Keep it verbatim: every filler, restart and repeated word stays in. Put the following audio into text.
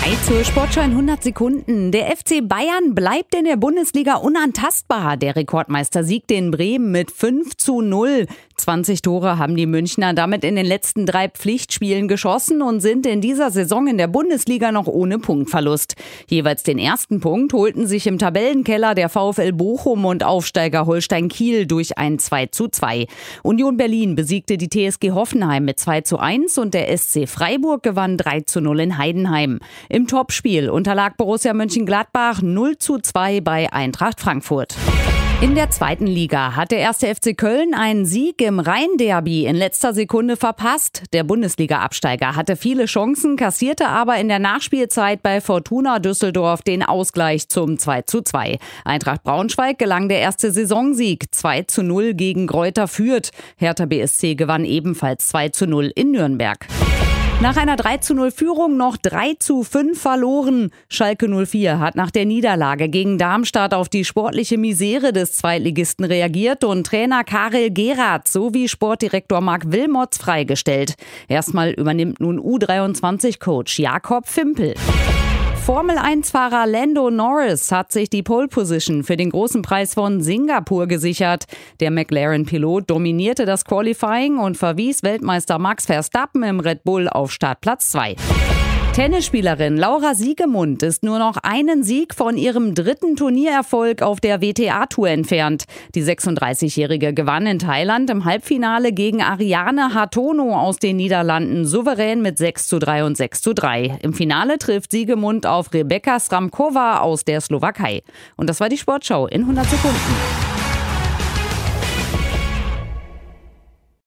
Hi zur Sportschau in hundert Sekunden. Der F C Bayern bleibt in der Bundesliga unantastbar. Der Rekordmeister siegte in Bremen mit fünf zu null. zwanzig Tore haben die Münchner damit in den letzten drei Pflichtspielen geschossen und sind in dieser Saison in der Bundesliga noch ohne Punktverlust. Jeweils den ersten Punkt holten sich im Tabellenkeller der VfL Bochum und Aufsteiger Holstein Kiel durch ein zwei zu zwei. Union Berlin besiegte die T S G Hoffenheim mit zwei zu eins und der S C Freiburg gewann drei zu null in Heidenheim. Im Topspiel unterlag Borussia Mönchengladbach null zu zwei bei Eintracht Frankfurt. In der zweiten Liga hat der erste F C Köln einen Sieg im Rhein-Derby in letzter Sekunde verpasst. Der Bundesliga-Absteiger hatte viele Chancen, kassierte aber in der Nachspielzeit bei Fortuna Düsseldorf den Ausgleich zum zwei zu zwei. Eintracht Braunschweig gelang der erste Saisonsieg zwei zu null gegen Greuther Fürth. Hertha B S C gewann ebenfalls zwei zu null in Nürnberg. Nach einer drei zu null Führung noch drei zu fünf verloren. Schalke null vier hat nach der Niederlage gegen Darmstadt auf die sportliche Misere des Zweitligisten reagiert und Trainer Karel Gerhardt sowie Sportdirektor Marc Wilmots freigestellt. Erstmal übernimmt nun U dreiundzwanzig-Coach Jakob Fimpel. Formel eins Fahrer Lando Norris hat sich die Pole Position für den großen Preis von Singapur gesichert. Der McLaren-Pilot dominierte das Qualifying und verwies Weltmeister Max Verstappen im Red Bull auf Startplatz zwei. Tennisspielerin Laura Siegemund ist nur noch einen Sieg von ihrem dritten Turniererfolg auf der W T A-Tour entfernt. Die sechsunddreißigjährige gewann in Thailand im Halbfinale gegen Ariane Hartono aus den Niederlanden souverän mit sechs zu drei und sechs zu drei. Im Finale trifft Siegemund auf Rebeka Sramkova aus der Slowakei. Und das war die Sportschau in hundert Sekunden.